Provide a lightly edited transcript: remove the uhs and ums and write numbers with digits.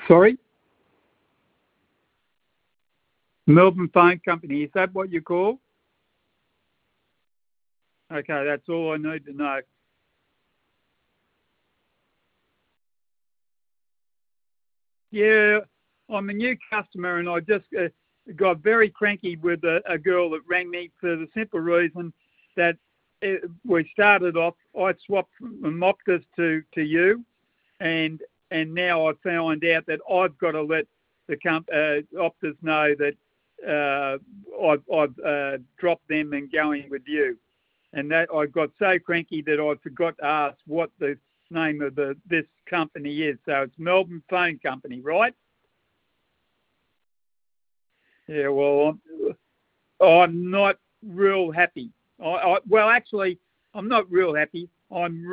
Sorry? Melbourne Phone Company. Is that what you call? Okay, that's all I need to know. Yeah, I'm a new customer and I just got very cranky with a girl that rang me for the simple reason that we started off, I swapped from Optus to you, and now I found out that I've got to let the Optus know that I've dropped them and going with you. And that I got so cranky that I forgot to ask what the name of this company is. So it's Melbourne Phone Company, right? Yeah, well, I'm not real happy. Well, actually, I'm not real happy. I'm